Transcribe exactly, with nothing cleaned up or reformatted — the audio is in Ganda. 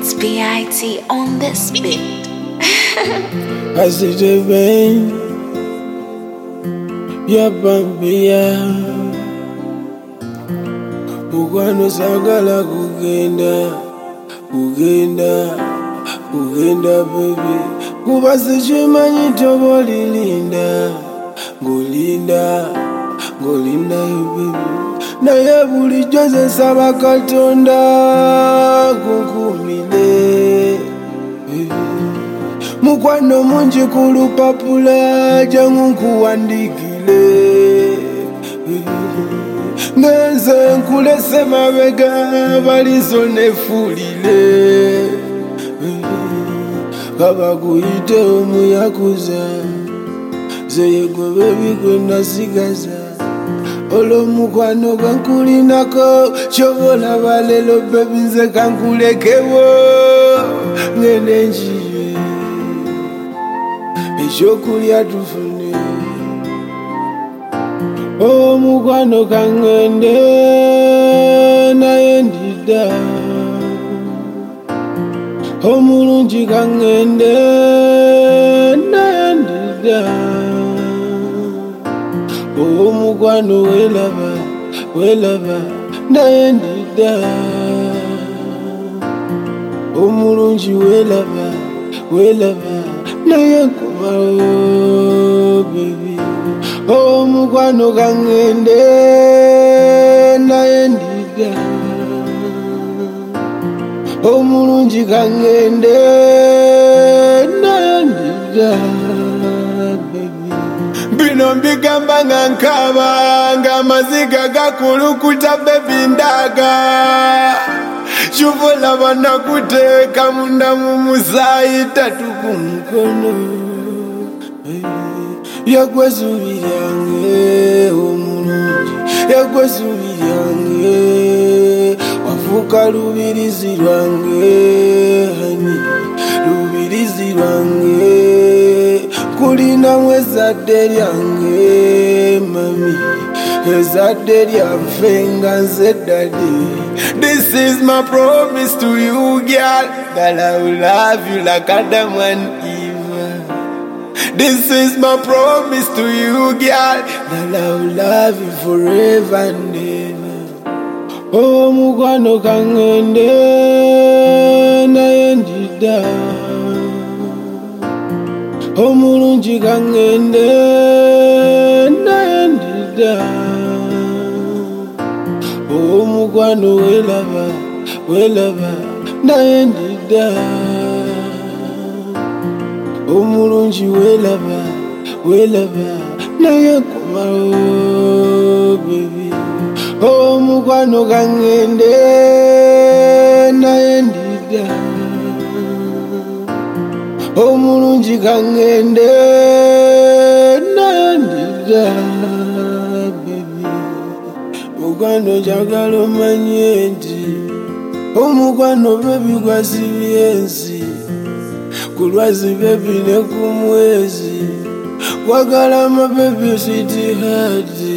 It's B I T on this beat. I see the vein, ya bambia. Ukwano sagala kugenda, kugenda, kugenda baby. Kuba sichimanyi tobo lilinda, ngolinda, ngolinda you baby. Naye bulijjo nze nsaba Katonda kunkumile mukwano mungi ku lupapula jangu nkuwandikile ngenze nkulese mabega balizo nefulile kabakuyite omuyakuza zeyegwe bigwe nasigaza olo mukwano gankulinako chobola balelo baby nze kankulekewo ngende njiye ekyokulya tufune o mukwano kangende naye ndida omulungi kangende naye ndida oh mukwano welaba welaba naye ndida omulungi welaba welaba naye nkomawo baby oh mukwano kangende naye ndida omulungi kangende naye ndida bino mbigamba nga nkaba nga amaziga gakulukuta bebi ndaga kyuvola banakuteeka munda mu musaayi tatu ku mukono yagwe zubi lyange omulungi yagwe zubi lyange wafuuka lubirizi lwange hani lubirizi lwange kulina mwezadde lyange mami ezadde lyaffe nga nze daddy. This is my promise to you girl that I will love you like Adam and Eve. This is my promise to you girl that I will love you forever and ever. Oh mukwano kangende naye ndida omulungi kangende naye ndida oh mukwano welaba welaba naye ndida omulungi welaba welaba naye nkomawo baby oh mukwano kangende naye ndida omulungi kangende naye ndida baby mukwano njagala omanye nti omukwano baby gwasibye ensi ku lwazi baby ne ku mwezi kwagala ma baby sweetheart